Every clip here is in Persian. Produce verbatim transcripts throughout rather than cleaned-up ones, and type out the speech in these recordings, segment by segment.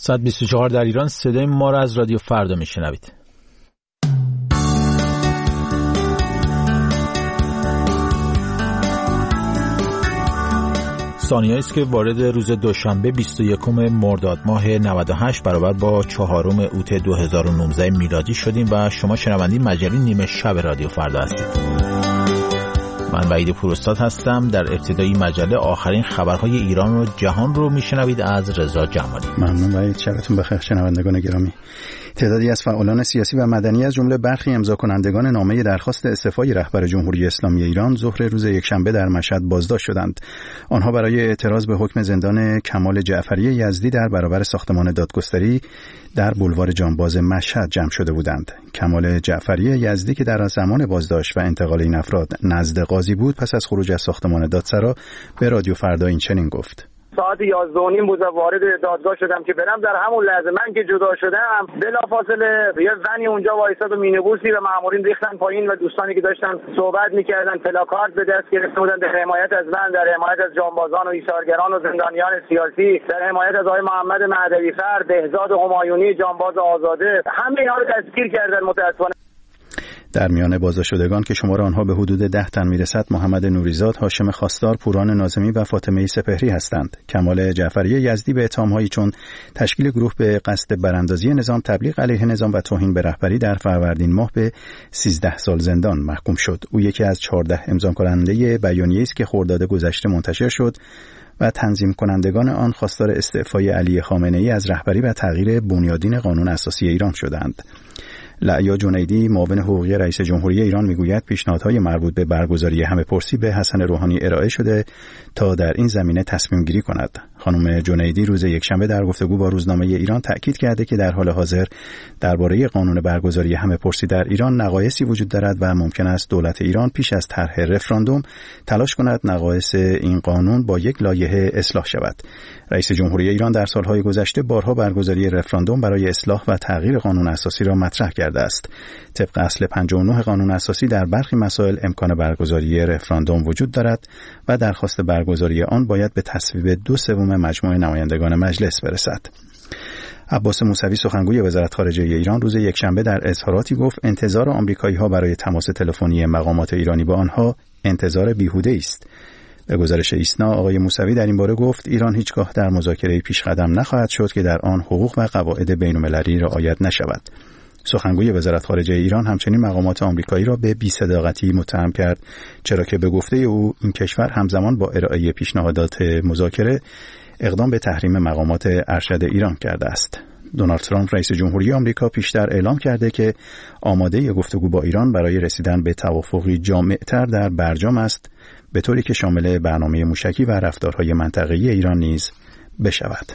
ساعت بیست و چهار در ایران. صدای ما را از رادیو فردا میشنوید. ثانیه‌ای است که وارد روز دوشنبه بیست و یکم مرداد ماه نود و هشت برابر با چهارم اوت دو هزار و نوزده میلادی شدیم و شما شنونده مجله نیمه شب رادیو فردا هستید. من وحید پوراستاد هستم. در ابتدای مجله آخرین خبرهای ایران و جهان رو میشنوید از رضا جمالی. ممنون وحید، شبتون بخیر شنوندگان گرامی. تعدادی از فعالان سیاسی و مدنی از جمله برخی امضا کنندگان نامه درخواست استعفای رهبر جمهوری اسلامی ایران ظهر روز یکشنبه در مشهد بازداشت شدند. آنها برای اعتراض به حکم زندان کمال جعفری یزدی در برابر ساختمان دادگستری در بولوار جانباز مشهد جمع شده بودند. کمال جعفری یزدی که در زمان بازداشت و انتقال این افراد نزد قاضی بود، پس از خروج از ساختمان دادسرا به رادیو فردا این چنین گفت: ساعت یازده و نیم بود و وارد دادگاه شدم که برم. در همون لحظه من که جدا شدم بلافاصله یه زنی اونجا وایساد و مینیبوسی و مامورین ریختن پایین و دوستانی که داشتن صحبت میکردن پلاکارد به دست گرفته بودن در حمایت از من، در حمایت از جانبازان و ایثارگران و زندانیان سیاسی، در حمایت از آقای محمد مهدوی‌فر، بهزاد همایونی جانباز آزاده. همه اینا رو دستگیر کردن. متأسفانه در میان بازداشتگان که شمار آنها به حدود ده تن میرسد، محمد نوریزاد، هاشم خواستار، پوران ناظمی و فاطمه سپهری هستند. کمال جعفری یزدی به اتهام‌هایی چون تشکیل گروه به قصد براندازی نظام، تبلیغ علیه نظام و توهین به رهبری در فروردین ماه به سیزده سال زندان محکوم شد. او یکی از چهارده امضا کننده بیانیه‌ای است که خرداد گذشته منتشر شد و تنظیم کنندگان آن خواستار استعفای علی خامنه‌ای از رهبری و تغییر بنیادین قانون اساسی ایران شدند. لعیا جنیدی، معاون حقوقی رئیس جمهوری ایران، میگوید پیشنهادهای مربوط به برگزاری همه‌پرسی به حسن روحانی ارائه شده تا در این زمینه تصمیم گیری کند. خانم جنیدی روز یکشنبه در گفتگو با روزنامه ایران تأکید کرده که در حال حاضر درباره قانون برگزاری همه‌پرسی در ایران نقایصی وجود دارد و ممکن است دولت ایران پیش از طرح رفراندوم تلاش کند نقایص این قانون با یک لایحه اصلاح شود. رئیس جمهوری ایران در سالهای گذشته بارها برگزاری رفراندوم برای اصلاح و تغییر قانون اساسی را مطرح کرده است. طبق اصل پنجاه و نه قانون اساسی در برخی مسائل امکان برگزاری رفراندوم وجود دارد و درخواست برگزاری آن باید به تصویب دو سوم مجموع نمایندگان مجلس برسد. عباس موسوی، سخنگوی وزارت خارجه ایران، روز یکشنبه در اظهاراتی گفت انتظار آمریکایی‌ها برای تماس تلفنی مقامات ایرانی با آنها انتظار بیهوده است. به گزارش ایسنا، آقای موسوی در این باره گفت ایران هیچگاه در مذاکره پیش قدم نخواهد شد که در آن حقوق و قواعد بین‌المللی رعایت نشود. سخنگوی وزارت خارجه ایران همچنین مقامات آمریکایی را به بی‌صداقتی متهم کرد، چرا که به گفته او این کشور همزمان با ارائه پیشنهادات مذاکره اقدام به تحریم مقامات ارشد ایران کرده است. دونالد ترامپ رئیس جمهوری آمریکا پیشتر اعلام کرده که آماده گفتگو با ایران برای رسیدن به توافقی جامع‌تر در برجام است، به طوری که شامل برنامه موشکی و رفتارهای منطقه‌ای ایران نیز بشود.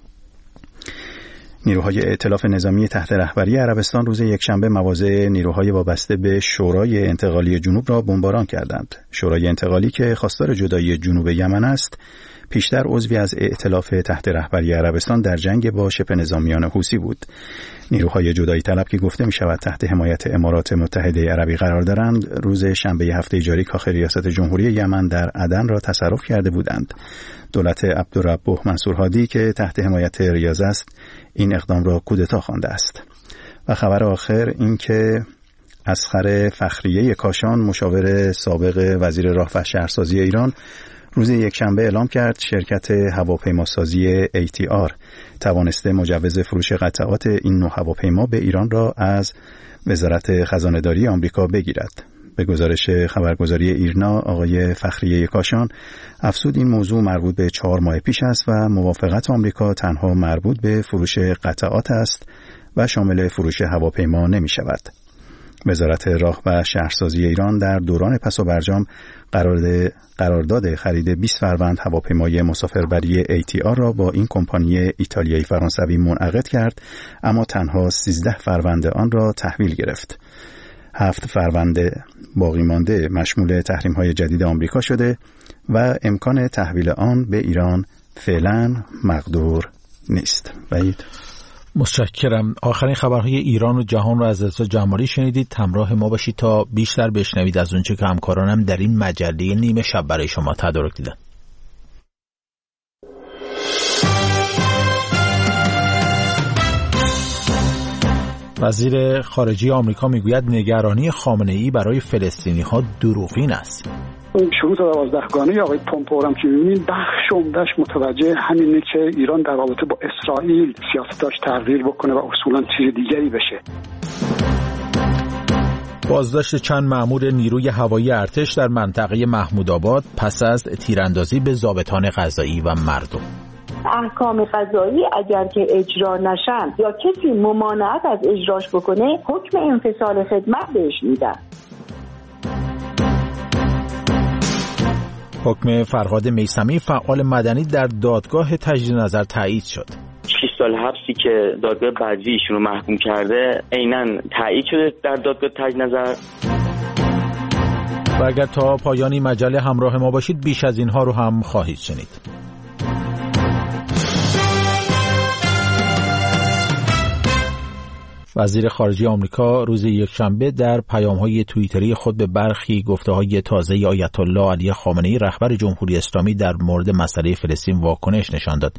نیروهای ائتلاف نظامی تحت رهبری عربستان روز یکشنبه مواضع نیروهای وابسته به شورای انتقالی جنوب را بمباران کردند. شورای انتقالی که خواستار جدایی جنوب یمن است، پیشتر عضوی از ائتلاف تحت رهبری عربستان در جنگ با شبه نظامیان حوثی بود. نیروهای جدایی طلب که گفته می شود تحت حمایت امارات متحده عربی قرار دارند، روز شنبه هفته جاری کاخ ریاست جمهوری یمن در عدن را تصرف کرده بودند. دولت عبدالربه منصور هادی که تحت حمایت ریاض است، این اقدام را کودتا خوانده است. و خبر آخر این که اصغر فخریه کاشان، مشاور سابق وزیر راه و شهرسازی ایران، روز یکشنبه اعلام کرد شرکت هواپیماسازی ای تی آر توانسته مجوز فروش قطعات این نوع هواپیما به ایران را از وزارت خزانه‌داری آمریکا بگیرد. به گزارش خبرگزاری ایرنا، آقای فخریه کاشان افزود این موضوع مربوط به چهار ماه پیش است و موافقت آمریکا تنها مربوط به فروش قطعات است و شامل فروش هواپیما نمی شود. وزارت راه و شهرسازی ایران در دوران پس و برجام قرارداد خرید بیست فروند هواپیمای مسافربری ای تی آر را با این کمپانی ایتالیایی فرانسوی منعقد کرد، اما تنها سیزده فروند آن را تحویل گرفت. هفت فروند باقی مانده مشمول تحریم‌های جدید آمریکا شده و امکان تحویل آن به ایران فعلا مقدور نیست. وحید، متشکرم. آخرین خبرهای ایران و جهان را از رضا جمالی شنیدید. همراه ما باشید تا بیشتر بشنوید از اونچه که همکارانم در این مجله نیمه شب برای شما تدارک دیدن. وزیر خارجه آمریکا میگوید نگرانی خامنه‌ای برای فلسطینی‌ها دروغین است. اون شروط دوازدهگانه آقای پومپئو هم که می‌بینید بخش عمده‌اش متوجه همینه که ایران در رابطه با اسرائیل سیاستاش تغییر بکنه و اصولاً چیز دیگری بشه. بازداشت چند مأمور نیروی هوایی ارتش در منطقه محمودآباد پس از تیراندازی به ضابطان قضایی و مردم. احکام قضایی اگر که اجرا نشن یا کسی ممانعت از اجراش بکنه حکم انفصال خدمت بهش میدن. حکم فرهاد میثمی فعال مدنی در دادگاه تجدید نظر تایید شد. شش سال حبسی که دادگاه بعدی ایشونو محکوم کرده عیناً تایید شده در دادگاه تجدید نظر. و اگر تا پایانی مجله همراه ما باشید بیش از اینها رو هم خواهید شنید. وزیر خارجه آمریکا روز یکشنبه در پیام‌های توییتری خود به برخی گفته‌های تازه آیت الله علی خامنه‌ای رهبر جمهوری اسلامی در مورد مسئله فلسطین واکنش نشان داد.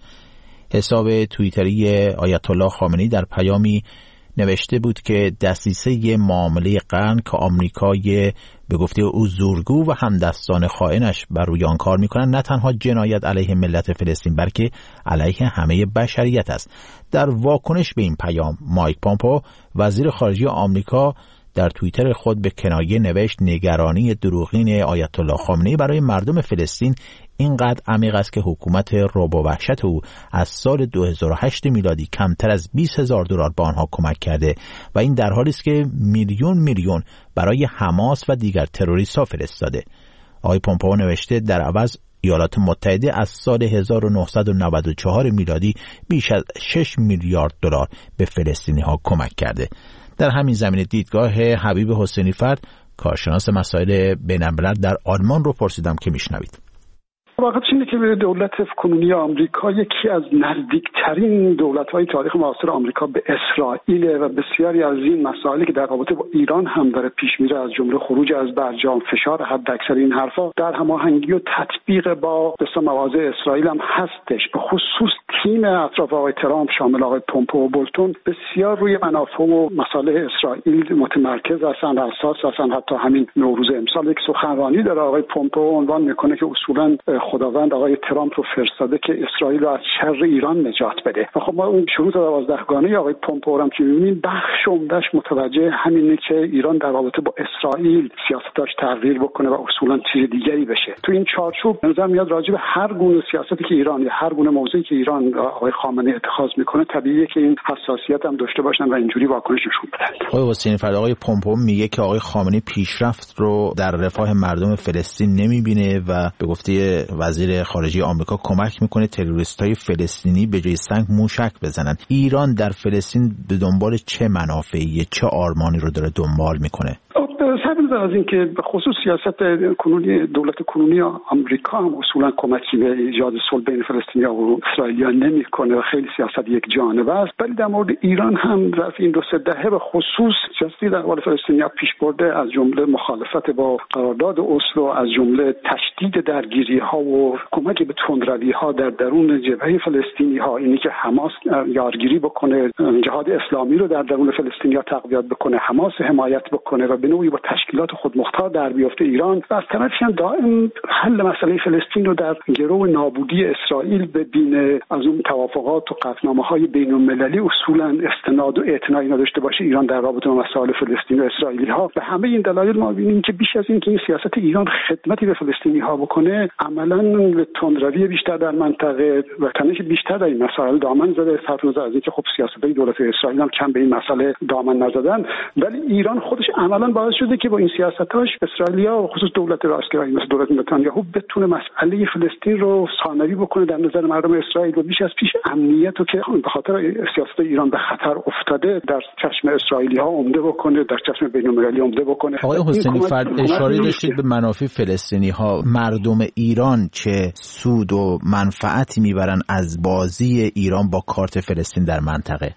حساب توییتری آیت الله خامنه‌ای در پیامی نوشته بود که دسیسه معامله قرن که آمریکای به گفته او زورگو و همدستان خائنش بر روی آن کار می‌کنند نه تنها جنایت علیه ملت فلسطین بلکه علیه همه بشریت است. در واکنش به این پیام مایک پومپئو وزیر خارجه آمریکا در توییتر خود به کنایه نوشت نگرانی دروغین آیت الله خامنه‌ای برای مردم فلسطین اینقدر عمیق است که حکومت رعب و وحشت او از سال دو هزار و هشت میلادی کمتر از بیست هزار دلار به آنها کمک کرده و این در حالی است که میلیون میلیون برای حماس و دیگر تروریست‌ها فرستاده. آقای پومپئو نوشته در عوض ایالات متحده از سال هزار و نهصد و نود و چهار میلادی بیش از شش میلیارد دلار به فلسطینی‌ها کمک کرده. در همین زمینه دیدگاه حبیب حسینی فرد کارشناس مسائل بین‌الملل در آلمان رو پرسیدم که میشنوید. واقعا اینه که دولت کنونی آمریکا یکی از نزدیکترین دولت‌های تاریخ معاصر آمریکا به اسرائیل و بسیاری از این مسائلی که در رابطه با ایران هم داره پیش میره از جمله خروج از برجام، فشار حداکثر این حرفا در هماهنگی و تطبیق با بسیار مواضع اسرائیل هم هستش. به خصوص تیم اطراف آقای ترامپ شامل آقای پومپئو و بولتون بسیار روی منافع و مصالح اسرائیل متمرکز هستند، اساس هستند. حتی همین نوروز امسال یک سخنرانی داره آقای پومپئو عنوان میکنه که اصولاً خداوند آقای ترامپ رو فرستاده که اسرائیل رو از شر ایران نجات بده. و خب ما اون شروط دوازدهگانه آقای پومپئو هم که می‌بینیم بخش عمده‌اش متوجه همینه که ایران در رابطه با اسرائیل سیاستاش تغییر بکنه و اصولاً چیز دیگری بشه. تو این چارچوب نظر میاد راجع به هر گونه سیاستی که ایران یا هر گونه موضوعی که ایران آقای خامنه‌ای اتخاذ میکنه طبیعیه که این حساسیت هم داشته باشن و اینجوری واکنش نشون بدن. آقای حسینی فرد آقای پومپئو میگه که آقای خامنه‌ای پیشرفت رو در رفاه مردم فلسطین نمیبینه و به گفته وزیر خارجه آمریکا کمک میکنه تروریستای فلسطینی به جای سنگ موشک بزنن. ایران در فلسطین به دنبال چه منافعی، چه آرمانی رو داره دنبال میکنه؟ سبب از این که به خصوص سیاست کنونی دولت کنونی آمریکا هم اصولا کمکی به ایجاد صلح بین فلسطینی‌ها و اسرائیلی‌ها نمیکنه و خیلی سیاست یک جانبه است. ولی در مورد ایران هم در این دو سه دهه به خصوص سیاستی در قبال فلسطینی‌ها پیش برده، از جمله مخالفت با قرارداد اسلو، از جمله تشدید درگیری‌ها و کمک به تندروی‌ها در درون جبهه فلسطینی‌ها، اینی که حماس یارگیری بکنه، جهاد اسلامی رو در درون فلسطینی‌ها تقویت بکنه، حماس حمایت بکنه و به نوعی با تشکیلات خودمختار در بیافته ایران و از طرفی هم دائم حل مسئله فلسطین رو در گرو نابودی اسرائیل ببینه، از اون توافقات و قطعنامه‌های بین‌المللی اصولاً استناد و اعتنایی نداشته باشه ایران در رابطه با مسائل فلسطین و اسرائیلی‌ها. به همه این دلایل ما می‌بینیم که بیش از این که این سیاست ایران خدمتی به فلسطینی‌ها بکنه، عملاً به تندروی بیشتر در منطقه و تنش بیشتر در این مسائل دامن زده. صرف نظر از اینکه خب سیاست‌های دولت اسرائیل هم کم به این مسئله دامن نزدن، ولی ایران خودش عملاً باعث شده که با این سیاستاش اسرائیلیا و خصوص دولت راستگرایی مثل دولت نتانیاهو بتونه مسئله فلسطین رو ثانوی بکنه در نظر مردم اسرائیل و بیش از پیش امنیت رو که به خاطر سیاست ایران به خطر افتاده در چشم اسرائیلی‌ها عمده بکنه، در چشم بین‌المللی عمده بکنه. آقای حسینی فرد اشاره داشتید به منافع فلسطینی‌ها. مردم ایران چه سود و منفعتی میبرن از بازی ایران با کارت فلسطین در منطقه؟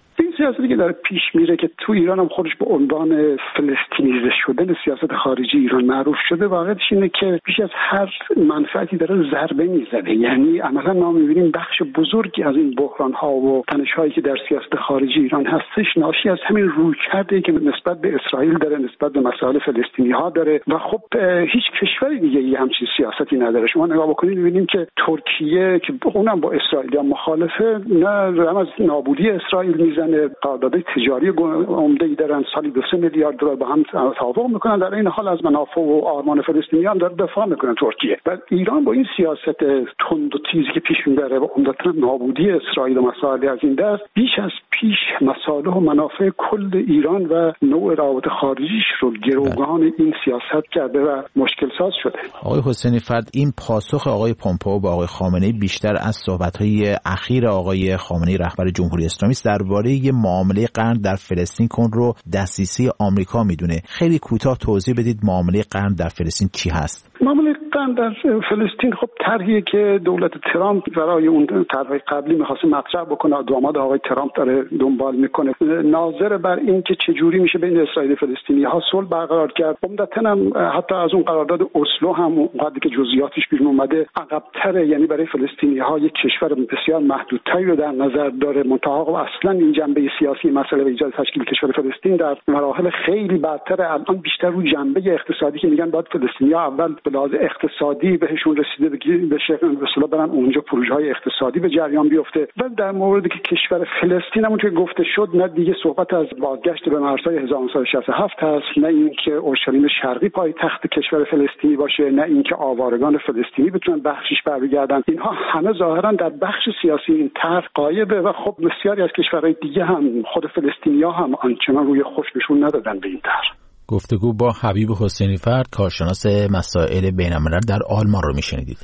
سیاستی که داره پیش میره که تو ایران هم خودش به عنوان فلسطینیزه شدن سیاست خارجی ایران معروف شده، واقعیتش اینه که بیش از هر منفعتی داره ضربه میزنه. یعنی عملا ما میبینیم بخش بزرگی از این بحران ها و تنش هایی که در سیاست خارجی ایران هستش ناشی از همین رویکردی که نسبت به اسرائیل داره، نسبت به مسائل فلسطینی ها داره و خب هیچ کشور دیگه ای همچین سیاستی نداره. شما نگاه بکنید میبینیم که ترکیه که اونم با اسرائیل مخالفه، نه هم از نابودی اسرائیل میزنه، قرارداد تجاری عمده‌ای دارن، سالی دو سه میلیارد دلار با هم توافق میکنن، در این حال از منافع و آرمان فلسطینیان داره دفاع میکنن ترکیه. و ایران با این سیاست تند و تیزی که پیش میبره و عمدتاً نابودی اسرائیل و مسائل از این دست، بیش از پیش مصالح و منافع کل ایران و نوع روابط خارجیش رو گروگان این سیاست کرده و مشکل ساز شده. آقای حسینی فرد، این پاسخ آقای پومپئو با آقای خامنه‌ای بیشتر از صحبت‌های اخیر آقای خامنه‌ای رهبر جمهوری اسلامی است درباره یه معامله قرن در فلسطین کن رو دسترسی آمریکا میدونه. خیلی کوتاه توضیح بدید معامله قرن در فلسطین چی هست؟ معامله قرن در فلسطین خب طرحی که دولت ترامپ برای اون طرح قبلی می‌خواد مطرح بکنه، داماد آقای ترامپ داره دنبال میکنه، ناظر بر این که چجوری میشه بین اسرائیل و فلسطینی‌ها صلح برقرار کرد. عمدتاً هم حتی از اون قرارداد اسلو هم اونقدر که جزئیاتش بیرون اومده عقب‌تره، یعنی برای فلسطینی‌ها یک کشور بسیار محدودتری رو در نظر داره. منتها و اصلا این جنبه سیاسی مسئله و ایجاد تشکیل کشور فلسطین در مراحل خیلی برتر، الان بیشتر رو جنبه اقتصادی که میگن باید فلسطینی‌ها اول به لحاظ اقتصادی بهشون رسیده بشه، به اصطلاح برن اونجا پروژه‌های اقتصادی به جریان بیفته. و در موردی که کشور فلسطین همون که گفته شد، نه دیگه صحبت از بازگشت به مرزهای هزار و نهصد و شصت و هفت هست، نه اینکه اورشلیم شرقی پایتخت کشور فلسطینی باشه، نه اینکه آوارگان فلسطینی بتونن بخشش برگردن. اینها همه ظاهرا در بخش سیاسی این طرح غایبه و خب بسیاری از کشورهای دیگه هم خود فلسطینی‌ها هم آنچنان روی خوششون ندادن به این طرح. گفتگو با حبیب حسینی فرد، کارشناس مسائل بین‌الملل در آلمان رو میشنیدید.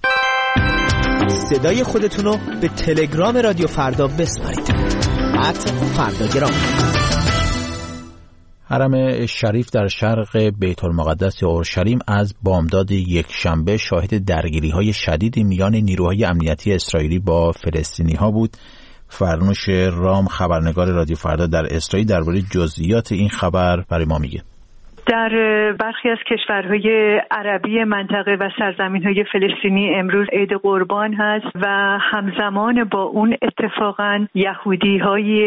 صدای خودتون رو به تلگرام رادیو فردا بسپارید. ات فرداگرام. حرم شریف در شرق بیت المقدس اورشلیم از بامداد یک شنبه شاهد درگیری‌های شدیدی میان نیروهای امنیتی اسرائیلی با فلسطینی‌ها بود. فرنوش رام، خبرنگار رادیو فردا در اسرائیل، درباره جزئیات این خبر برای ما میگه. در برخی از کشورهای عربی منطقه و سرزمین‌های فلسطینی امروز عید قربان هست و همزمان با اون اتفاقاً یهودی‌های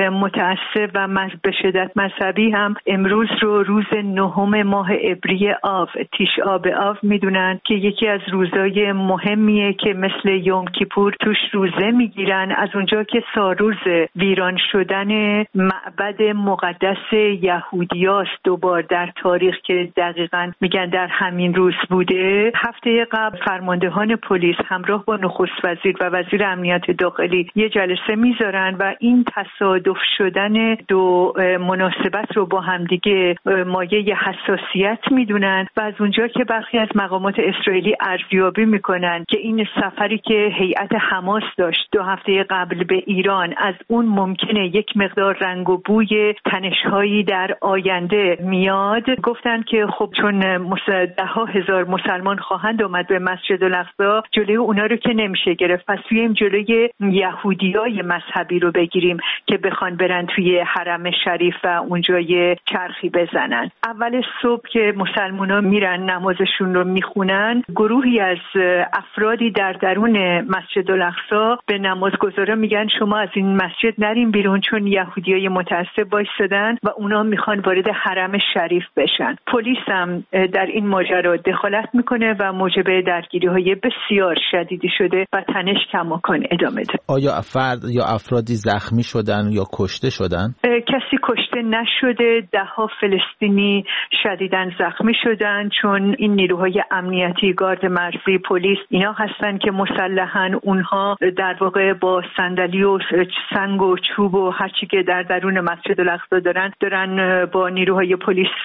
متعصب و به شدت مذهبی هم امروز رو روز نهم ماه عبری آو، تیش آب آو میدونن که یکی از روزای مهمیه که مثل یوم کیپور توش روزه میگیرن. از اونجا که سالروز ویران شدن معبد مقدس یهودیاست دوبار در تاریخ که دقیقاً میگن در همین روز بوده، هفته قبل فرماندهان پلیس همراه با نخست وزیر و وزیر امنیت داخلی یه جلسه میذارن و این تصادف شدن دو مناسبت رو با همدیگه مایه حساسیت میدونن و از اونجا که برخی از مقامات اسرائیلی ارزیابی میکنن که این سفری که هیئت حماس داشت دو هفته قبل به ایران، از اون ممکنه یک مقدار رنگ و بوی تنش‌هایی در آینده میاد، گفتن که خب چون ده ها هزار مسلمان خواهند اومد به مسجد الاقصی، جلوی اونا رو که نمیشه گرفت، پس بیایم جلوی یهودیای مذهبی رو بگیریم که بخوان برن توی حرم شریف و اونجا یه چرخی بزنن. اول صبح که مسلمونا میرن نمازشون رو میخونن، گروهی از افرادی در درون مسجد الاقصی به نمازگزارا میگن شما از این مسجد نرین بیرون چون یهودیای متعصب وایسادن و اونا میخوان وارد حرم شریف بشن. پلیس هم در این ماجرا دخالت میکنه و موجب درگیری‌های بسیار شدیدی شده و تنش کماکان ادامه داره. آیا فرد یا افرادی زخمی شدن یا کشته شدن؟ کسی کشته نشده، ده ها فلسطینی شدیداً زخمی شدن چون این نیروهای امنیتی، گارد مرزی، پلیس اینا هستن که مسلحاً اونها در واقع با صندلی و سنگ و چوب و هر چی که در درون مسجد الاقصی دارن دارن با نیروهای پلیس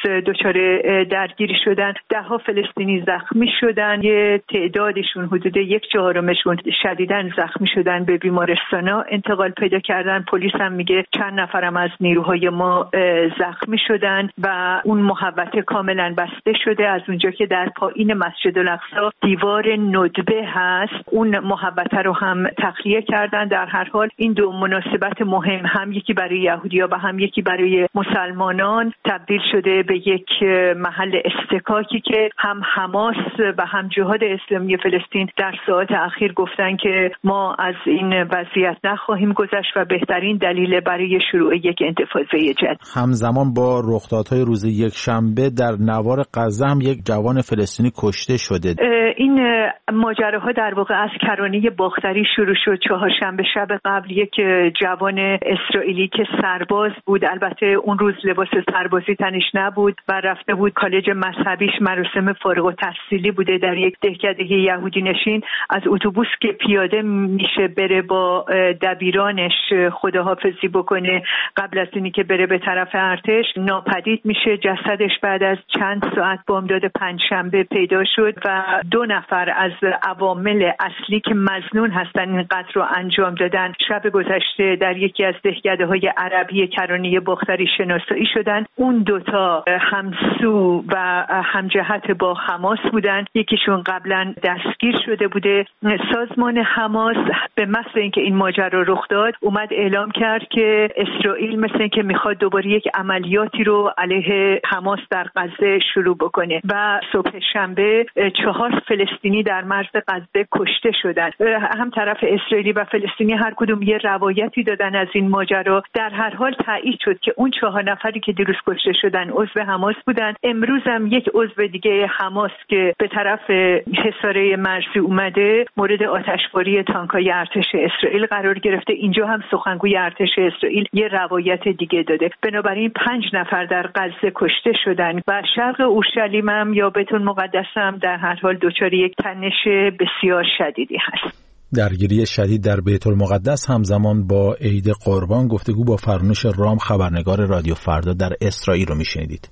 دچار درگیری شدن. ده ها فلسطینی زخمی شدن، یه تعدادشون حدود یک چهارمشون شدیداً زخمی شدن، به بیمارستانا انتقال پیدا کردن. پلیس هم میگه چند نفرم از نیروهای ما زخمی شدن و اون محوطه کاملا بسته شده. از اونجا که در پایین مسجد الاقصی دیوار ندبه هست، اون محوطه رو هم تخلیه کردن. در هر حال این دو مناسبت مهم، هم یکی برای یهودی‌ها و هم یکی برای مسلمانان، تبدیل شده به یک محل استکاکی که هم حماس و هم جهاد اسلامی فلسطین در ساعات اخیر گفتن که ما از این وضعیت نخواهیم گذشت و بهترین دلیل برای شروع یک انتفاضه جدید. همزمان با رخدادهای روز یک شنبه در نوار غزه هم یک جوان فلسطینی کشته شده. این ماجراها در واقع از کرانه باختری شروع شد. چهارشنبه شب قبل یک جوان اسرائیلی که سرباز بود، البته اون روز لباس سربازی تنش نبود و رفته بود کالج مذهبیش، مراسم فارغ التحصیلی بوده در یک دهکده یهودی نشین، از اتوبوس که پیاده میشه بره با دبیرانش خداحافظی بکنه قبل از اینی که بره به طرف ارتش، ناپدید میشه. جسدش بعد از چند ساعت بامداد پنجشنبه پیدا شد و دو نفر از عوامل اصلی که مظنون هستن این قتل رو انجام دادن شب گذشته در یکی از دهکده‌های عربی کرانه باختری شناسایی شدن. اون دوتا همسو و همجهت با حماس بودن. یکیشون قبلا دستگیر شده بوده. سازمان حماس به محض اینکه این ماجرا رخ داد اومد اعلام کرد که اسرائیل مثل اینکه میخواد دوباره یک عملیاتی رو علیه حماس در غزه شروع بکنه و صبح شنبه چهار فلسطینی در مرز غزه کشته شدن. هم طرف اسرائیلی و فلسطینی هر کدوم یه روایتی دادن از این ماجرا. در هر حال تایید شد که اون چهار نفری که دیروز کشته شدن عضو حماس بودن. امروز هم یک عضو دیگه حماس که به طرف حصار مرزی اومده مورد آتشباری تانکای ارتش اسرائیل قرار گرفته. اینجا هم سخنگوی ارتش اسرائیل یه روایت دیگه داده. بنابراین پنج نفر در غزه کشته شدن و شرق اورشلیم هم یا بیت المقدس هم در هر حال دچار یک تنش بسیار شدیدی هست. درگیری شدید در بیت المقدس همزمان با عید قربان. گفتگو با فرنوش رام، خبرنگار رادیو فردا در اسرائیل رو میشنیدید.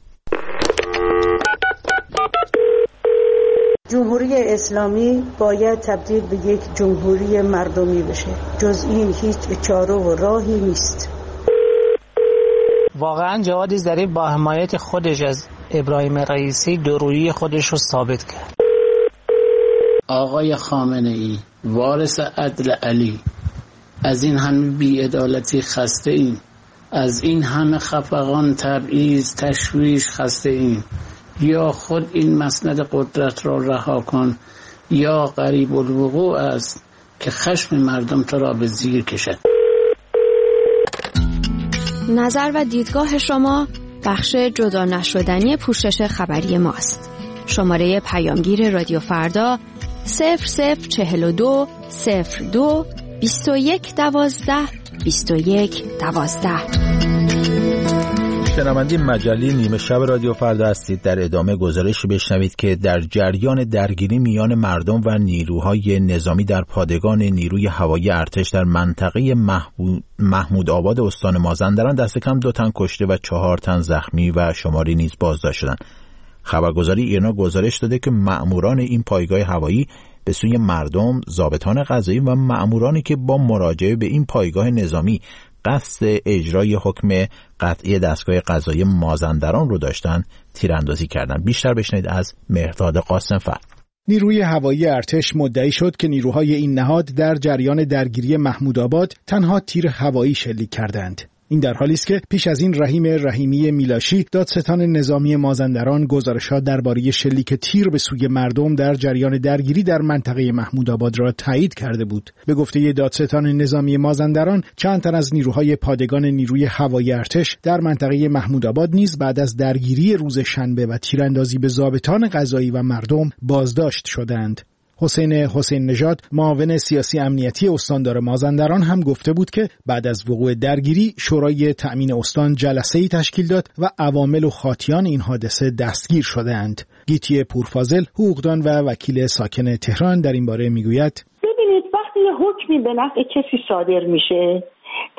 جمهوری اسلامی باید تبدیل به یک جمهوری مردمی بشه. جز این هیچ چاره و راهی نیست. واقعا جواد ظریف با حمایت خودش از ابراهیم رئیسی دورویی خودش رو ثابت کرد. آقای خامنه ای وارث عدل علی، از این همه بی‌عدالتی خسته ایم، از این همه خفقان، تبعیض، تشویش خسته ایم. یا خود این مسند قدرت را رها کن یا قریب الوقوع است که خشم مردم تو را به زیر کشد. نظر و دیدگاه شما بخش جدا نشدنی پوشش خبری ماست. شماره پیامگیر رادیو فردا صفر صفر چهل و دو صفر دو بیست و یک دوازده بیست و یک دوازده. شنونده مجله نیمه شب رادیو فردا هستید. در ادامه گزارشی بشنوید که در جریان درگیری میان مردم و نیروهای نظامی در پادگان نیروی هوایی ارتش در منطقه محمود, محمود آباد استان مازندران دست کم دو تن کشته و چهار تن زخمی و شماری نیز بازداشت شدند. خبرگزاری ایرنا گزارش داده که مأموران این پایگاه هوایی به سوی مردم، ضابطان قضایی و مأمورانی که با مراجعه به این پایگاه نظامی قصد اجرای حکم قطعی دستگاه قضایی مازندران رو داشتن تیراندازی کردند. بیشتر بشنید از مهرداد قاسم‌فر. نیروی هوایی ارتش مدعی شد که نیروهای این نهاد در جریان درگیری محمود آباد تنها تیر هوایی شلیک کردند. این در حالی است که پیش از این رحیم رحیمی میلاشی دادستان نظامی مازندران گزارشات درباره شلیک تیر به سوی مردم در جریان درگیری در منطقه محمود آباد را تایید کرده بود. به گفته دادستان نظامی مازندران چند تن از نیروهای پادگان نیروی هوایی ارتش در منطقه محمود آباد نیز بعد از درگیری روز شنبه و تیراندازی به ضابطان قضایی و مردم بازداشت شدند. حسین حسین نژاد معاون سیاسی امنیتی استاندار مازندران هم گفته بود که بعد از وقوع درگیری شورای تأمین استان جلسه‌ای تشکیل داد و عوامل و خاطیان این حادثه دستگیر شدند. گیتی پورفاضل حقوقدان و وکیل ساکن تهران در این باره میگوید: ببینید وقتی یه حکمی به نفع کسی صادر میشه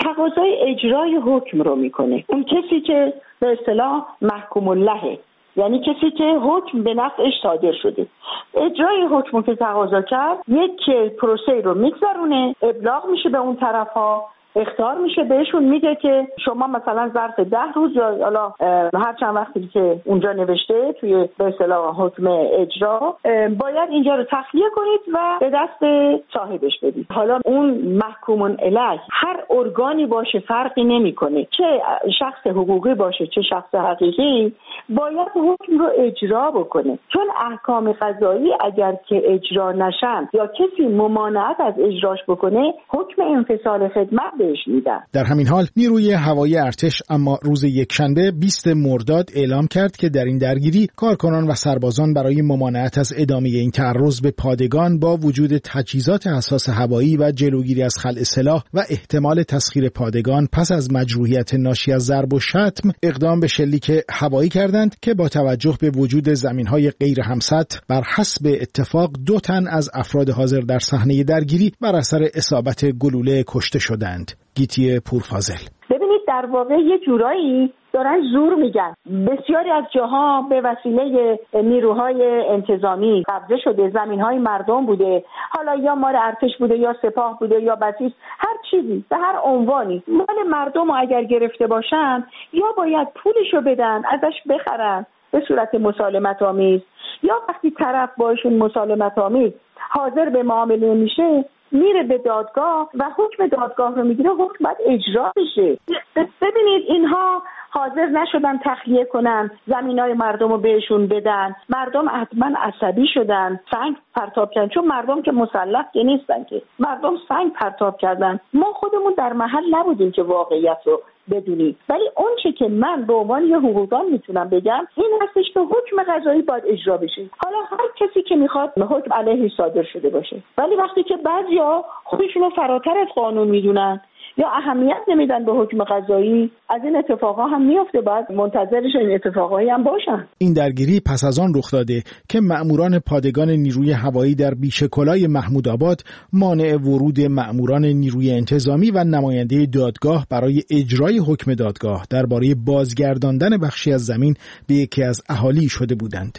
تقاضای اجرای حکم رو میکنه. اون کسی که به اصطلاح محکوم اللهه، یعنی کسی که حکم به نفعش صادر شده، اجرای حکم که تقاضا کرد یک پروسه رو میگذرونه، ابلاغ میشه به اون طرف‌ها، اخطار میشه بهشون، میگه که شما مثلا ظرف ده روز یا حالا هر چند وقتی که اونجا نوشته توی به اصطلاح حکم اجرا باید اینجا رو تخلیه کنید و به دست صاحبش بدید. حالا اون محکوم الیه هر ارگانی باشه فرقی نمیکنه، چه شخص حقوقی باشه چه شخص حقیقی، باید حکم رو اجرا بکنه، چون احکام قضایی اگر که اجرا نشن یا کسی ممانعت از اجراش بکنه حکم انفصال خدمت در همین حال نیروی هوایی ارتش اما روز یکشنبه بیستم مرداد اعلام کرد که در این درگیری کارکنان و سربازان برای ممانعت از ادامه این تعرض به پادگان با وجود تجهیزات حساس هوایی و جلوگیری از خلع سلاح و احتمال تسخیر پادگان پس از مجروحیت ناشی از ضرب و شتم اقدام به شلیک هوایی کردند که با توجه به وجود زمین‌های غیر همسط بر حسب اتفاق دو تن از افراد حاضر در صحنه درگیری بر اثر اصابت گلوله کشته شدند. گیتی پورفاضل: ببینید در واقع یه جورایی دارن زور میگن. بسیاری از جاها به وسیله نیروهای انتظامی قبضه شده، زمینهای مردم بوده، حالا یا مال ارتش بوده یا سپاه بوده یا بسیج، هر چیزی به هر عنوانی مال مردم رو اگر گرفته باشن یا باید پولشو بدن ازش بخرن به صورت مسالمت آمیز، یا وقتی طرف باشون مسالمت آمیز حاضر به معامله میشه میره به دادگاه و حکم دادگاه رو میگیره، حکم باید اجرا بشه. ببینید اینها حاضر نشدن تخلیه کنن، زمینای مردم رو بهشون بدن، مردم حتما عصبی شدن، سنگ پرتاب کردن، چون مردم که مسلح که نیستن که، مردم سنگ پرتاب کردن. ما خودمون در محل نبودیم که واقعیت رو بدونیم، ولی اون چه که من به عنوان یه حقوقدان میتونم بگم این هستش که حکم قضایی باید اجرا بشه. حالا هر کسی که میخواد حکم علیه صادر شده باشه، ولی وقتی که بعضیا خودشونو فراتر از قانون میدونن یا اهمیت نمیدن به حکم قضایی، از این اتفاقا هم میفته، باید منتظرش این اتفاقایی هم باشن. این درگیری پس از آن رخ داده که مأموران پادگان نیروی هوایی در بیشکلای محمودآباد مانع ورود مأموران نیروی انتظامی و نماینده دادگاه برای اجرای حکم دادگاه درباره بازگرداندن بخشی از زمین به یکی از اهالی شده بودند.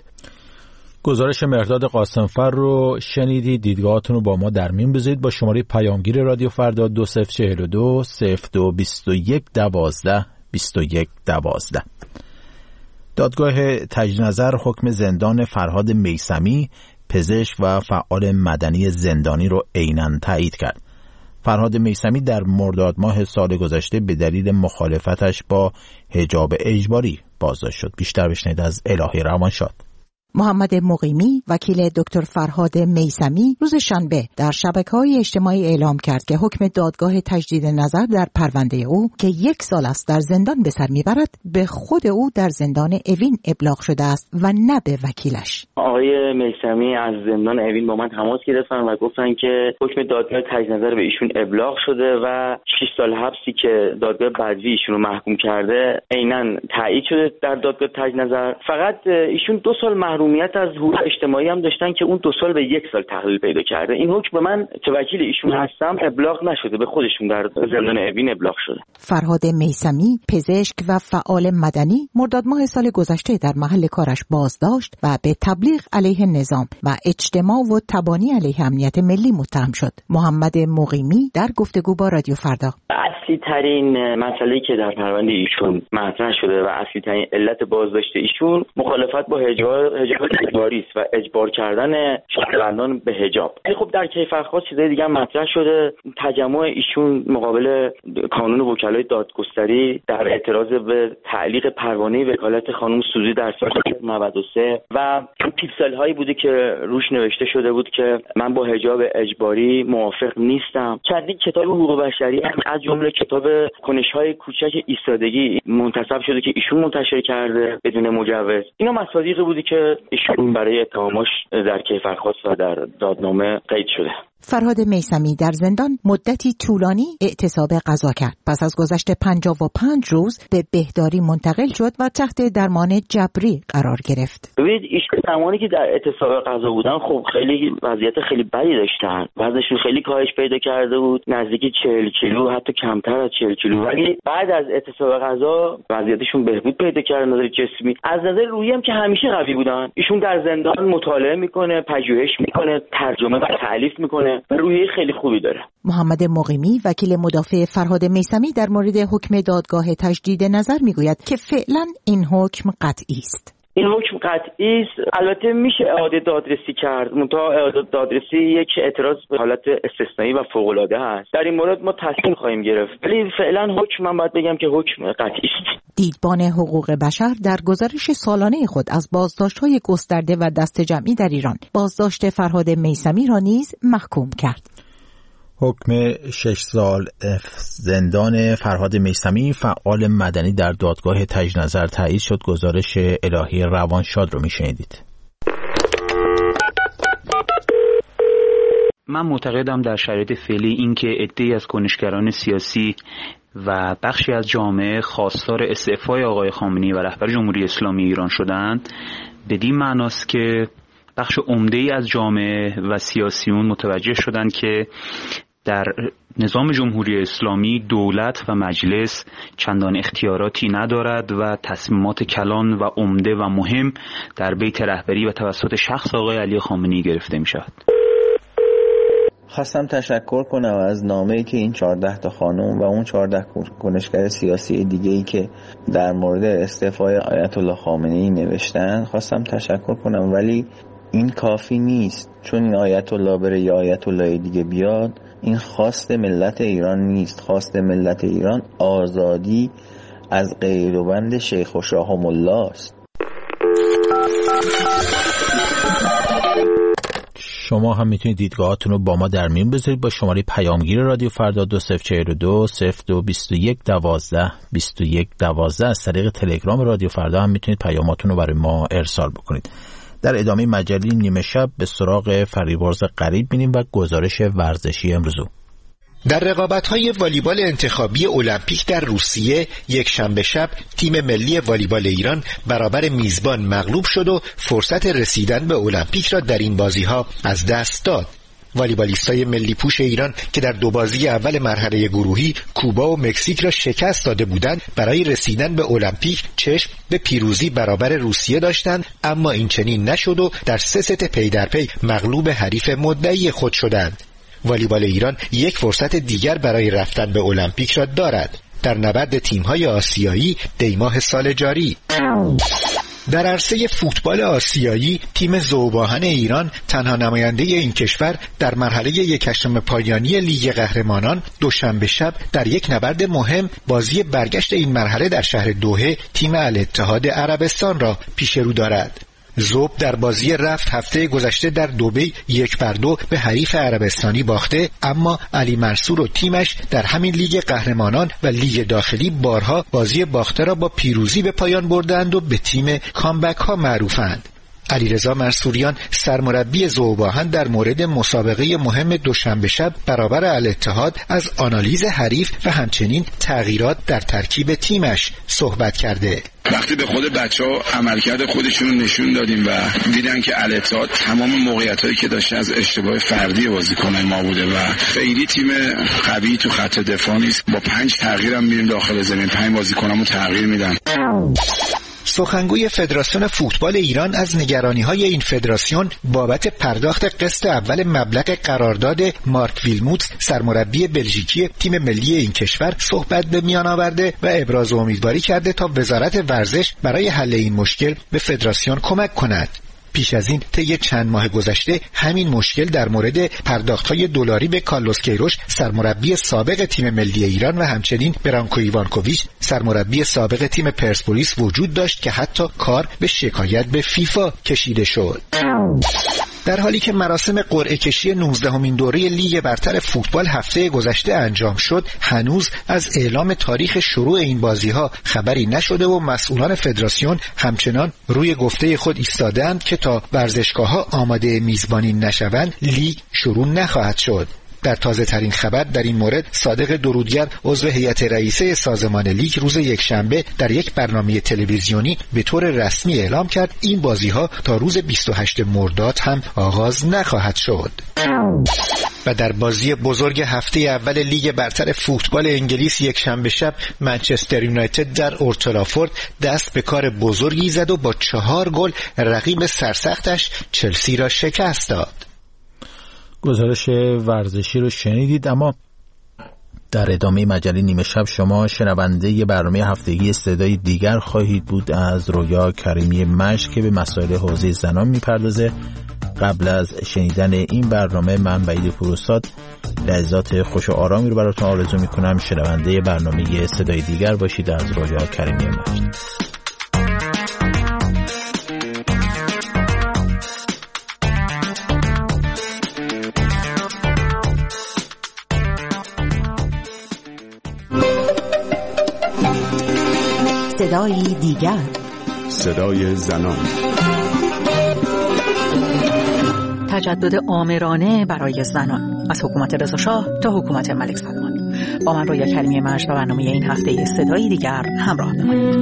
گزارش مهرداد قاسمفر رو شنیدید. دیدگاهاتون رو با ما در میون بذارید با شماره پیامگیر رادیو فردا دو صفر چهل و دو صفر دو بیست و یک دوازده بیست و یک دوازده. دادگاه تجدید نظر حکم زندان فرهاد میثمی پزشک و فعال مدنی زندانی رو عیناً تایید کرد. فرهاد میثمی در مرداد ماه سال گذشته به دلیل مخالفتش با حجاب اجباری بازداشت شد. بیشتر بشنوید از الهی روانشاد. محمد مقیمی وکیل دکتر فرهاد میثمی روز شنبه در شبکه‌های اجتماعی اعلام کرد که حکم دادگاه تجدید نظر در پرونده او که یک سال است در زندان به سر میبرد به خود او در زندان اوین ابلاغ شده است و نه به وکیلش. آقای میثمی از زندان اوین با من تماس گرفتن و گفتن که حکم دادگاه تجدید نظر به ایشون ابلاغ شده و شش سال حبسی که دادگاه بعدی ایشون رو محکوم کرده عیناً تایید شده در دادگاه تجدید نظر. فقط ایشون دو سال محرومیت از حقوق اجتماعی هم داشتن که اون دو سال به یک سال تقلیل پیدا کرده. این حکم به من که وکیل ایشون هستم ابلاغ نشده، به خودشون در زندان اوین ابلاغ شده. فرهاد میثمی پزشک و فعال مدنی مرداد ماه سال گذشته در محل کارش بازداشت و به تبلیغ علیه نظام و اجتماع و تبانی علیه امنیت ملی متهم شد. محمد مقیمی در گفتگو با رادیو فردا: اصلی ترین مسئله‌ای که در پرونده ایشون مطرح شده و اصلی ترین علت بازداشت ایشون مخالفت با حجاب حجاب اجباری است و اجبار کردن شهروندان به حجاب. خب در کیفرخواست چیزای دیگه هم مطرح شده. تجمع ایشون مقابل کانون وکلای دادگستری در اعتراض به تعلیق پروانه وکالت خانم سوزی در سال نود و سه و پیکسل هایی بوده که روش نوشته شده بود که من با حجاب اجباری موافق نیستم. چندین کتاب حقوق بشری از جمله کتاب کنش‌های کوچک ایستادگی منتسب شده که ایشون منتشر کرده بدون مجوز. اینا مصادیقی بودی که ایشون برای اتهامش در کیفرخواست و در دادنامه قید شده. فرهاد میثمی در زندان مدتی طولانی اعتصاب غذا کرد. پس از گذشت پنجاه و پنج روز به بهداری منتقل شد و تحت درمان جبری قرار گرفت. ببینید ایشون زمانی که در اعتصاب غذا بودن خب خیلی وضعیت خیلی بدی داشتن. وزنشون خیلی کاهش پیدا کرده بود، نزدیک چهل کیلو، حتی کمتر از چهل کیلو. ولی بعد از اعتصاب غذا وضعیتشون بهبود پیدا کرد نظر جسمی. از نظر روحی هم که همیشه قوی بودن. ایشون در زندان مطالعه میکنه، پژوهش میکنه، ترجمه و تالیف میکنه و روحیه خیلی خوبی داره. محمد مقیمی وکیل مدافع فرهاد میثمی در مورد حکم دادگاه تجدید نظر میگوید که فعلا این حکم قطعی است. این حکم قطعی است. البته میشه اعاده دادرسی کرد، منتها اعاده دادرسی یک اعتراض به حالت استثنایی و فوق العاده است. در این مورد ما تصمیم خواهیم گرفت. ولی فعلا حکم من باید بگم که حکم قطعی است. دیدبان حقوق بشر در گزارش سالانه خود از بازداشت‌های گسترده و دست جمعی در ایران بازداشت فرهاد میثمی را نیز محکوم کرد. حکم شش سال زندان فرهاد میثمی فعال مدنی در دادگاه تجدید نظر تایید شد. گزارش الهی روانشاد رو میشنیدید. من معتقدم در شرایط فعلی اینکه عده‌ای از کنشگران سیاسی و بخشی از جامعه خواستار استعفای آقای خامنه‌ای و رهبر جمهوری اسلامی ایران شدند بدین معناست که بخش عمده‌ای از جامعه و سیاسیون متوجه شدند که در نظام جمهوری اسلامی دولت و مجلس چندان اختیاراتی ندارد و تصمیمات کلان و عمده و مهم در بیت رهبری و توسط شخص آقای علی خامنه‌ای گرفته می شود. خواستم تشکر کنم از نامه‌ای که این چهارده تا خانم و اون چهارده کنشگر سیاسی دیگه‌ای که در مورد استعفای آیت الله خامنه‌ای نوشتن خواستم تشکر کنم، ولی این کافی نیست. چون این آیت الله بره یا آیت الله دیگه بیاد، این خواست ملت ایران نیست. خواست ملت ایران آزادی از قید و بند شیخ و شاهم الله است. شما هم میتونید دیدگاهاتون رو با ما در میون بذارید با شماره پیامگیر رادیو فردا دو صفر چهل و دو صفر دو بیست و یک دوازده بیست و یک دوازده. از طریق تلگرام رادیو فردا هم میتونید پیاماتون رو برای ما ارسال بکنید. در ادامه مجله نیمه شب به سراغ فریبرز غریب بینیم و گزارش ورزشی امروزو. در رقابت‌های والیبال انتخابی المپیک در روسیه یک شنبه شب تیم ملی والیبال ایران برابر میزبان مغلوب شد و فرصت رسیدن به المپیک را در این بازی‌ها از دست داد. والیبالیستای ملی پوش ایران که در دو بازی اول مرحله گروهی کوبا و مکزیک را شکست داده بودند، برای رسیدن به المپیک چشم به پیروزی برابر روسیه داشتند، اما این چنین نشد و در سه ست پی در پی مغلوب حریف مدعی خود شدند. والیبال ایران یک فرصت دیگر برای رفتن به المپیک را دارد در نبرد تیم‌های آسیایی دیماه سال جاری. در عرصه فوتبال آسیایی تیم ذوب‌آهن ایران تنها نماینده این کشور در مرحله یک هشتم پایانی لیگ قهرمانان دوشنبه شب در یک نبرد مهم بازی برگشت این مرحله در شهر دوحه تیم الاتحاد عربستان را پیش رو دارد. ذوب در بازی رفت هفته گذشته در دبی یک بر دو به حریف عربستانی باخته، اما علی منصور و تیمش در همین لیگ قهرمانان و لیگ داخلی بارها بازی باخته را با پیروزی به پایان بردند و به تیم کامبک ها معروفند. علیرضا منصوریان سرمربی ذوب‌آهن در مورد مسابقه مهم دوشنبه شب برابر الاتحاد از آنالیز حریف و همچنین تغییرات در ترکیب تیمش صحبت کرده. وقتی به خود بچه‌ها عملکرد خودشون رو نشون دادیم و دیدن که الاتحاد تمام موقعیتایی که داشته از اشتباه فردی بازیکنان ما بوده و خیلی تیم قوی تو خط دفاع نیست، با پنج تغییر هم میریم داخل زمین، پنج بازیکنامو تغییر میدن. سخنگوی فدراسیون فوتبال ایران از نگرانی‌های این فدراسیون بابت پرداخت قسط اول مبلغ قرارداد مارک ویلموتس سرمربی بلژیکی تیم ملی این کشور صحبت به میان آورده و ابراز امیدواری کرده تا وزارت ورزش برای حل این مشکل به فدراسیون کمک کند. پیش از این طی چند ماه گذشته همین مشکل در مورد پرداخت‌های دلاری به کارلوس کیروش سرمربی سابق تیم ملی ایران و همچنین برانکو ایوانکوویچ سرمربی سابق تیم پرسپولیس وجود داشت که حتی کار به شکایت به فیفا کشیده شد. در حالی که مراسم قرعه کشی نوزدهمین دوره لیگ برتر فوتبال هفته گذشته انجام شد، هنوز از اعلام تاریخ شروع این بازی‌ها خبری نشده و مسئولان فدراسیون همچنان روی گفته خود ایستادند که تا ورزشگاه‌ها آماده میزبانی نشوند لیگ شروع نخواهد شد. در تازه ترین خبر در این مورد صادق درودگر عضو هیئت رئیسه سازمان لیگ روز یکشنبه در یک برنامه تلویزیونی به طور رسمی اعلام کرد این بازی‌ها تا روز بیست و هشتم مرداد هم آغاز نخواهد شد. و در بازی بزرگ هفته اول لیگ برتر فوتبال انگلیس یک شنبه شب منچستر یونایتد در اولد ترافورد دست به کار بزرگی زد و با چهار گل رقیب سرسختش چلسی را شکست داد. گزارش ورزشی رو شنیدید، اما در ادامه مجله نیمه شب شما شنونده برنامه هفتگی صدای دیگر خواهید بود از رویا کریمی مشت که به مسائل حوزه زنان میپردازه. قبل از شنیدن این برنامه من بعید پوروستاد لحظات خوش و آرامی رو براتون آرزو میکنم. شنونده برنامه صدای دیگر باشید از رویا کریمی مشت. صدای دیگر، صدای زنان، تجدد آمرانه برای زنان از حکومت رضا شاه تا حکومت ملک سلمان. با من رویا کریمی مشت و برنامه این هفته صدای دیگر همراه بمانید.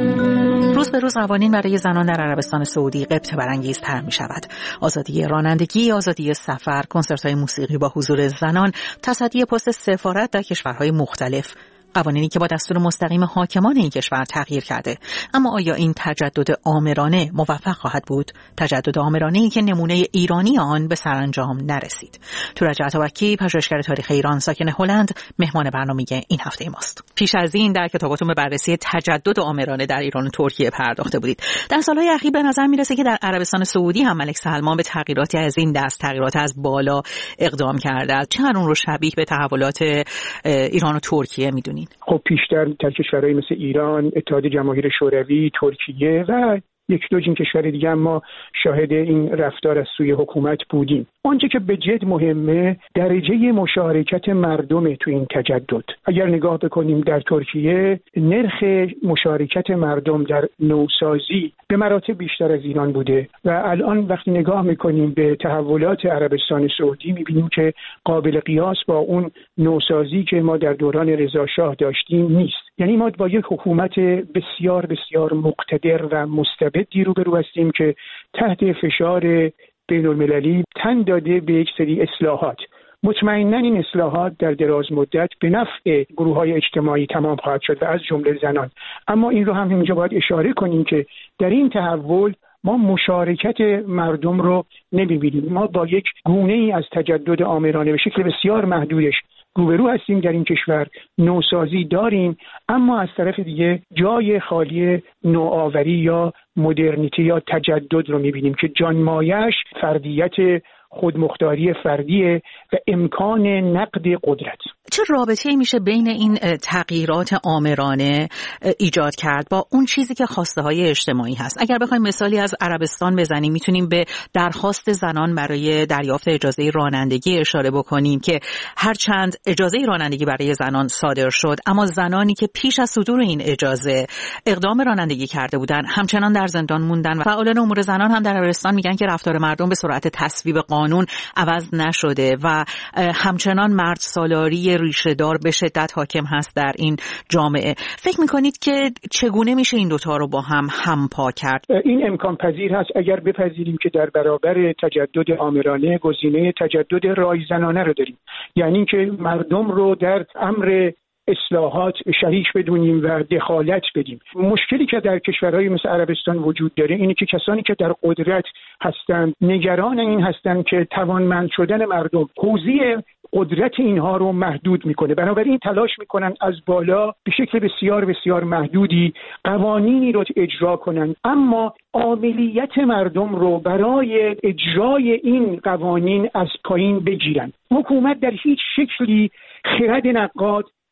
روز به روز قوانین برای زنان در عربستان سعودی غبطه برانگیزتر می شود. آزادی رانندگی، آزادی سفر، کنسرت‌های موسیقی با حضور زنان، تصدی پست سفارت در کشورهای مختلف، قوانینی که با دستور مستقیم حاکمان این کشور تغییر کرده. اما آیا این تجدد آمرانه موفق خواهد بود؟ تجدد آمرانه‌ای که نمونه ایرانی آن به سرانجام نرسید. تورج عطابکی، پژوهشگر تاریخ ایران ساکن هلند، مهمان برنامه این هفته ماست. پیش از این در کتاباتون به بررسی تجدد آمرانه در ایران و ترکیه پرداخته بودید. در سالهای اخیر به نظر میرسه که در عربستان سعودی هم ملک سلمان به تغییراتی از این دست، تغییرات از بالا اقدام کرده. چند اون رو شبیه به تحولات ایران و ترکیه میدونید؟ خب پیشتر در کشورهای مثل ایران، اتحاد جماهیر شوروی، ترکیه و یک دو این کشور دیگه هم ما شاهد این رفتار از سوی حکومت بودیم. آنچه که به جد مهمه درجه مشارکت مردم تو این تجدد. اگر نگاه بکنیم در ترکیه نرخ مشارکت مردم در نوسازی به مراتب بیشتر از ایران بوده و الان وقتی نگاه میکنیم به تحولات عربستان سعودی میبینیم که قابل قیاس با اون نوسازی که ما در دوران رضا شاه داشتیم نیست. یعنی ما با یک حکومت بسیار بسیار مقتدر و مستبدی روبرو هستیم که تحت فشار بین المللی تن داده به یک سری اصلاحات. مطمئناً این اصلاحات در دراز مدت به نفع گروه‌های اجتماعی تمام خواهد شد و از جمله زنان. اما این رو هم اینجا باید اشاره کنیم که در این تحول ما مشارکت مردم رو نمی‌بینیم. ما با یک گونه‌ای از تجدد آمرانه به شکل بسیار محدودش روبرو هستیم در این کشور. نوسازی داریم اما از طرف دیگه جای خالی نوآوری یا مدرنیته یا تجدد رو می‌بینیم که جانمایش فردیت خودمختاری فردیه و امکان نقد قدرت. چه رابطه‌ای میشه بین این تغییرات آمرانه ایجاد کرد با اون چیزی که خواسته‌های اجتماعی هست؟ اگر بخوایم مثالی از عربستان بزنیم میتونیم به درخواست زنان برای دریافت اجازه رانندگی اشاره بکنیم که هرچند اجازه رانندگی برای زنان صادر شد اما زنانی که پیش از صدور این اجازه اقدام رانندگی کرده بودن همچنان در زندان موندن و فعالان امور زنان هم در عربستان میگن که رفتار مردم به سرعت تصویب قانون عوض نشده و همچنان مرد سالاری ریشه‌دار به شدت حاکم هست در این جامعه. فکر می‌کنید که چگونه میشه این دوتا رو با هم همپا کرد؟ این امکان پذیر هست اگر بپذیریم که در برابر تجدد آمرانه گزینه تجدد رایزنانه رو داریم، یعنی که مردم رو در امر اصلاحات شریک بدونیم و دخالت بدیم. مشکلی که در کشورهای مثل عربستان وجود داره اینه که کسانی که در قدرت هستند نگران این هستند که توانمند شدن مردم حوزه قدرت اینها رو محدود میکنه. بنابراین تلاش میکنن از بالا به شکل بسیار بسیار محدودی قوانینی رو اجرا کنن اما عاملیت مردم رو برای اجرای این قوانین از پایین بگیرن. حکومت در هیچ شکلی خرد نقاد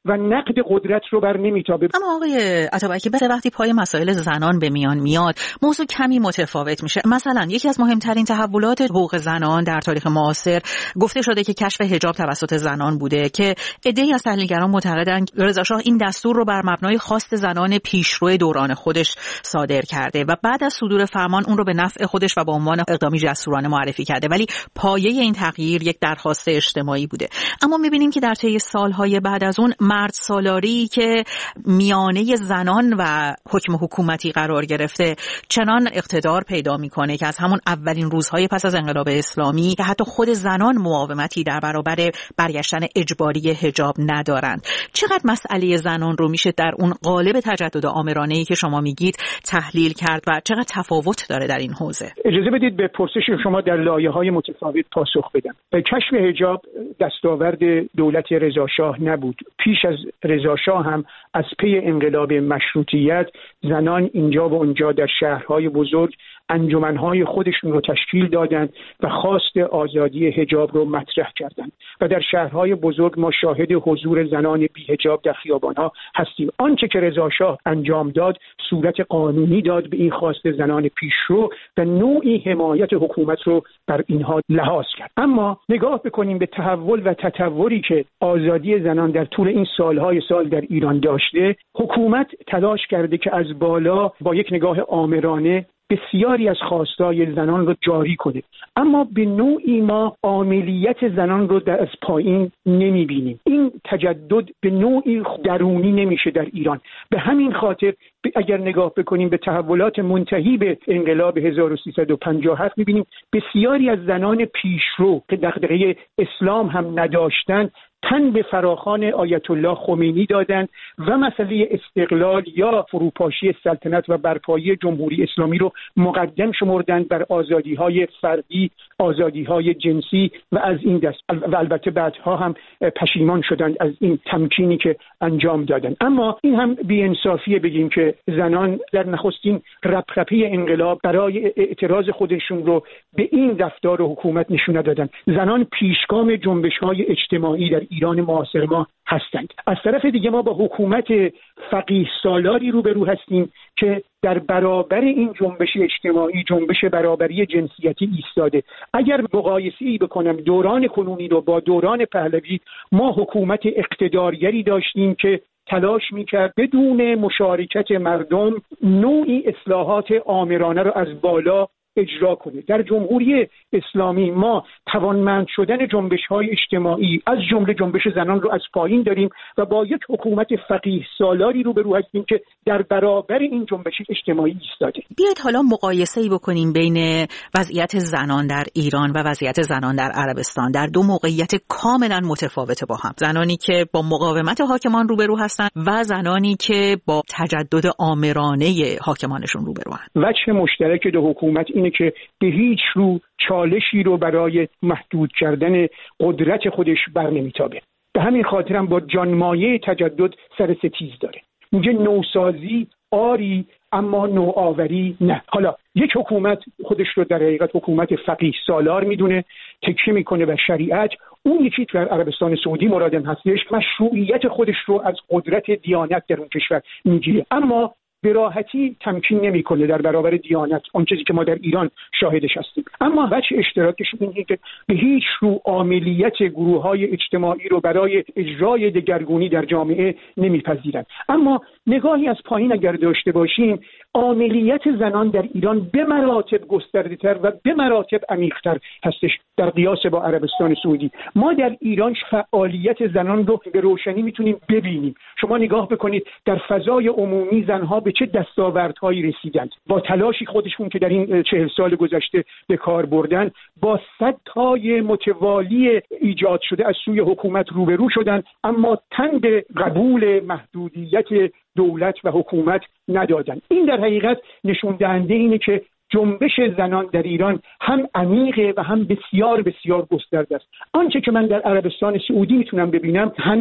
و نقد قدرت رو بر نمیتابه. اما آقای عطابکی وقتی پای مسائل زنان به میان میاد موضوع کمی متفاوت میشه. مثلا یکی از مهمترین تحولات حقوق زنان در تاریخ معاصر گفته شده که کشف حجاب توسط زنان بوده که عده‌ای از تحلیلگران معتقدند رضا شاه این دستور رو بر مبنای خواست زنان پیشرو دوران خودش صادر کرده و بعد از صدور فرمان اون رو به نفع خودش و به عنوان اقدامی جسورانه معرفی کرده، ولی پایه این تغییر یک درخواست اجتماعی بوده. اما می‌بینیم که در طی سالهای بعد از اون مرد سالاری که میانه زنان و حکم حکومتی قرار گرفته چنان اقتدار پیدا میکنه که از همون اولین روزهای پس از انقلاب اسلامی که حتی خود زنان مقاومتی در برابر برگشتن اجباری حجاب ندارند. چقدر مسئله زنان رو میشه در اون قالب تجدد آمرانه‌ای که شما میگید تحلیل کرد و چقدر تفاوت داره در این حوزه؟ اجازه بدید به پرسش شما در لایه‌های متفاوت پاسخ بدم. کشف حجاب دستاورد دولت رضا شاه نبود. پیش از رضا شاه هم از پی انقلاب مشروطیت زنان اینجا و اونجا در شهرهای بزرگ انجمنهای خودشون رو تشکیل دادند و خواست آزادی حجاب رو مطرح کردند و در شهرهای بزرگ ما شاهد حضور زنان بی حجاب در خیابانها هستیم. آنچه که رضا شاه انجام داد صورت قانونی داد به این خواست زنان پیشرو و نوعی حمایت حکومت رو بر اینها لحاظ کرد. اما نگاه بکنیم به تحول و تطوری که آزادی زنان در طول این سالهای سال در ایران داشته. حکومت تلاش کرده که از بالا با یک نگاه آمرانه بسیاری از خواستای زنان رو جاری کنه، اما به نوعی ما عاملیت زنان رو در از پایین نمیبینیم. این تجدد به نوعی درونی نمیشه در ایران. به همین خاطر اگر نگاه بکنیم به تحولات منتهی به انقلاب هزار و سیصد و پنجاه و هفت میبینیم بسیاری از زنان پیشرو که دغدغه اسلام هم نداشتند تن به فراخوان آیت الله خمینی دادند و مسئله استقلال یا فروپاشی سلطنت و برپایی جمهوری اسلامی رو مقدم شمردند بر آزادی‌های فردی، آزادی‌های جنسی و از این دست و البته بعدها هم پشیمان شدند از این تمکینی که انجام دادند. اما این هم بی‌انصافیه بگیم که زنان در نخستین رپرپی انقلاب برای اعتراض خودشون رو به این رفتار حکومت نشون ندادند. زنان پیشگام جنبش‌های اجتماعی در ایران معاصر ما هستند. از طرف دیگه ما با حکومت فقیه سالاری روبرو هستیم که در برابر این جنبش اجتماعی، جنبش برابری جنسیتی ایستاده. اگر مقایسه‌ای بکنم دوران کنونی رو با دوران پهلوی، ما حکومت اقتدارگری داشتیم که تلاش میکرد بدون مشارکت مردم نوعی اصلاحات آمرانه رو از بالا اجرا کنه. در جمهوری اسلامی ما توانمند شدن جنبش‌های اجتماعی از جمله جنبش زنان رو از پایین داریم و با یک حکومت فقیه سالاری روبرو هستیم که در برابر این جنبش اجتماعی ایستاده. بیایید حالا مقایسه‌ای بکنیم بین وضعیت زنان در ایران و وضعیت زنان در عربستان در دو موقعیت کاملا متفاوت با هم. زنانی که با مقاومت حاکمان روبرو هستند و زنانی که با تجدد آمرانه حاکمانشون روبرو هستند. وجه مشترک دو حکومت اینه که به هیچ رو چالشی رو برای محدود کردن قدرت خودش بر نمیتابه. به همین خاطر هم با جانمایه تجدد سر ستیز داره. میگه نوسازی آری اما نوآوری نه. حالا یک حکومت خودش رو در حقیقت حکومت فقیه سالار میدونه، تکیه میکنه به شریعت. اون یکی در عربستان سعودی مرادم هستش مشروعیت خودش رو از قدرت دیانت در اون کشور میگیره، اما به راحتی تمکین نمیکنه در برابر دیانت، اون چیزی که ما در ایران شاهدش هستیم. اما وجه اشتراکش اینه که به هیچ رو عاملیت گروه‌های اجتماعی رو برای اجرای دگرگونی در جامعه نمیپذیرند. اما نگاهی از پایین اگر داشته باشیم، عاملیت زنان در ایران به مراتب گسترده‌تر و به مراتب عمیق‌تر هستش در قیاس با عربستان سعودی. ما در ایران فعالیت زنان رو به روشنی میتونیم ببینیم. شما نگاه بکنید در فضای عمومی زنها به چه دستاوردهایی رسیدند. با تلاشی خودشون که در این چهل سال گذشته به کار بردن، با صدهای متوالی ایجاد شده از سوی حکومت روبرو شدند، اما تن به قبول محدودیت دولت و حکومت ندادن. این در حقیقت نشون دهنده اینه که جنبش زنان در ایران هم عمیقه و هم بسیار بسیار گسترده است. آنچه که من در عربستان سعودی میتونم ببینم، هنوز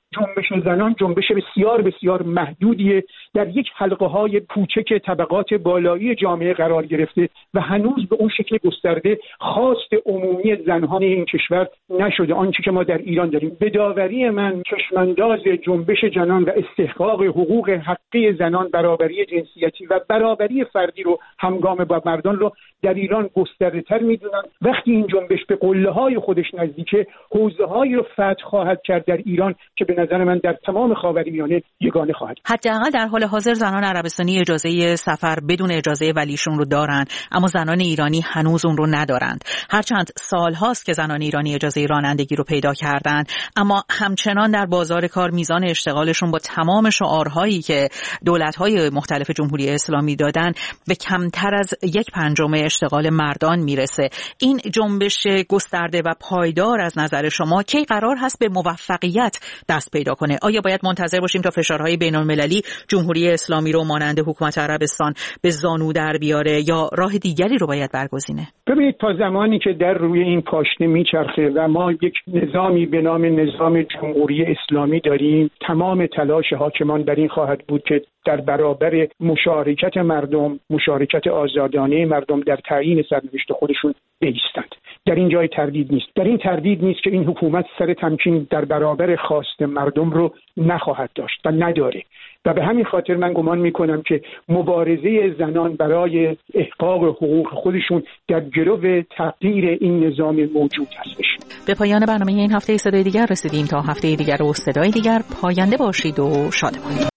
جنبش زنان جنبش بسیار بسیار محدودیه، در یک حلقه های کوچک طبقات بالایی جامعه قرار گرفته و هنوز به اون شکل گسترده خواست عمومی زنان این کشور نشده. آنچه که ما در ایران داریم، به داوری من چشمانداز جنبش زنان و استحقاق حقوق حقی زنان، برابری جنسیتی و برابری فردی رو همگام با مردان رو در ایران گسترده‌تر می‌دونن. وقتی این جنبش به قله‌های خودش نزدیکه، حوزه‌هایی رو فتح خواهد کرد در ایران که به نظر من در تمام خاورمیانه یگانه خواهد. حداقل در حال حاضر زنان عربستانی اجازه سفر بدون اجازه ولیشون رو دارن، اما زنان ایرانی هنوز اون رو ندارند. هرچند سال هاست که زنان ایرانی اجازه رانندگی رو پیدا کردن، اما همچنان در بازار کار میزان اشتغالشون با تمام شعارهایی که دولت‌های مختلف جمهوری اسلامی دادن به کمتر از یک پنجم اشتغال مردان میرسه. این جنبش گسترده و پایدار از نظر شما کی قرار هست به موفقیت دست پیدا کنه؟ آیا باید منتظر باشیم تا فشارهای بین‌المللی جمهوری اسلامی رو مانند حکومت عربستان به زانو در بیاره یا راه دیگری رو باید برگزینه؟ ببینید، تا زمانی که در روی این پاشنه میچرخه و ما یک نظامی به نام نظام جمهوری اسلامی داریم، تمام تلاش حاکمان بر این خواهد بود که در برابر مشارکت مردم، مشارکت آزادانه مردم در تعیین سرنوشت خودشون بایستند. در این جای تردید نیست. در این تردید نیست که این حکومت سر تمکین در برابر خواست مردم رو نخواهد داشت و نداره. و به همین خاطر من گمان میکنم که مبارزه زنان برای احقاق حقوق خودشون در گرو تغییر این نظام موجود هستش. به پایان برنامه این هفته صدای دیگر رسیدیم. تا هفته دیگر و صدای دیگر، پاینده باشید و شادمان.